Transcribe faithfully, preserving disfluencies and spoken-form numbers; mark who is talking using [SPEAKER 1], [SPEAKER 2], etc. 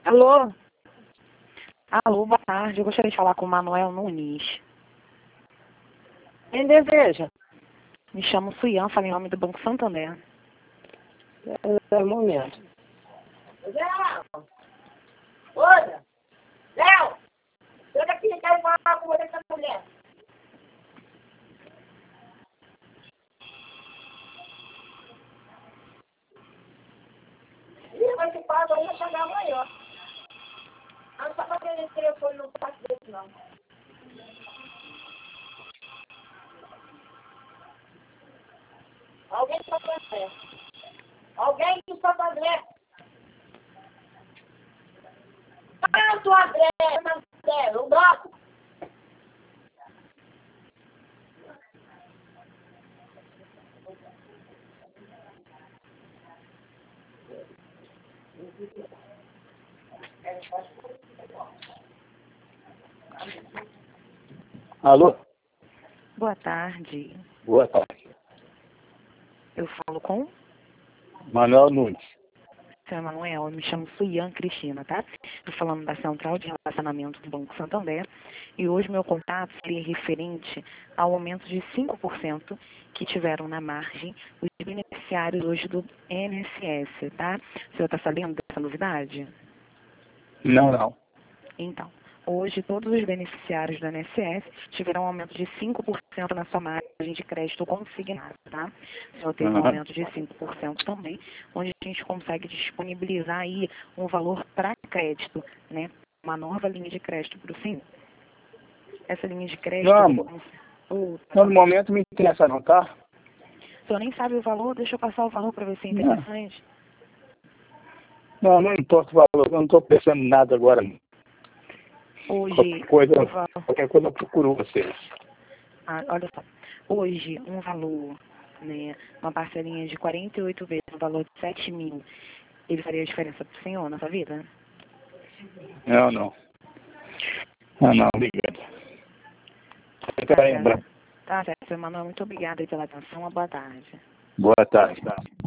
[SPEAKER 1] Alô?
[SPEAKER 2] Alô, boa tarde. Eu gostaria de falar com o Manuel Nunes.
[SPEAKER 1] Quem deseja?
[SPEAKER 2] Me chamo Suian, falo em nome do Banco Santander.
[SPEAKER 1] É um momento. Léo! Olha! Léo! Chega aqui, quero falar com você, essa mulher. Ih, vai se pagar, eu vou chegar amanhã. Não está fazendo esse telefone, não faço desse, não. Alguém de Santo André. Alguém de Santo André. Santo André, Santo André, o bloco.
[SPEAKER 3] Alô?
[SPEAKER 2] Boa tarde.
[SPEAKER 3] Boa tarde.
[SPEAKER 2] Eu falo com
[SPEAKER 3] Manuel Nunes.
[SPEAKER 2] seu Manuel. Eu me chamo Suian Cristina, tá? Estou falando da Central de Relacionamento do Banco Santander. E hoje meu contato seria referente ao aumento de cinco por cento que tiveram na margem os beneficiários hoje do I N S S, tá? O senhor está sabendo dessa novidade?
[SPEAKER 3] Não, não.
[SPEAKER 2] Então, hoje todos os beneficiários do I N S S tiveram um aumento de cinco por cento na sua margem de crédito consignado, tá? O senhor teve um
[SPEAKER 3] Uhum.
[SPEAKER 2] aumento de cinco por cento também, onde a gente consegue disponibilizar aí um valor para crédito, né? Uma nova linha de crédito para o senhor. Essa linha de crédito...
[SPEAKER 3] Não, amor.
[SPEAKER 2] O,
[SPEAKER 3] Não, no momento me interessa não, tá?
[SPEAKER 2] o senhor nem sabe o valor, deixa eu passar o valor para ver se é
[SPEAKER 3] Não.
[SPEAKER 2] interessante.
[SPEAKER 3] Não, não importa o valor, eu não estou pensando em nada agora. Não.
[SPEAKER 2] Hoje,
[SPEAKER 3] Qualquer coisa,
[SPEAKER 2] o valor...
[SPEAKER 3] qualquer coisa eu procuro vocês.
[SPEAKER 2] Ah, olha só, hoje um valor, né, uma parcelinha de quarenta e oito vezes um valor de sete mil, ele faria diferença para o senhor na sua vida?
[SPEAKER 3] Não, não. Não, não, obrigado. Fica
[SPEAKER 2] Tá
[SPEAKER 3] lembrar.
[SPEAKER 2] certo, tá certo, seu Manuel, muito obrigada aí pela atenção, uma boa tarde.
[SPEAKER 3] Boa tarde.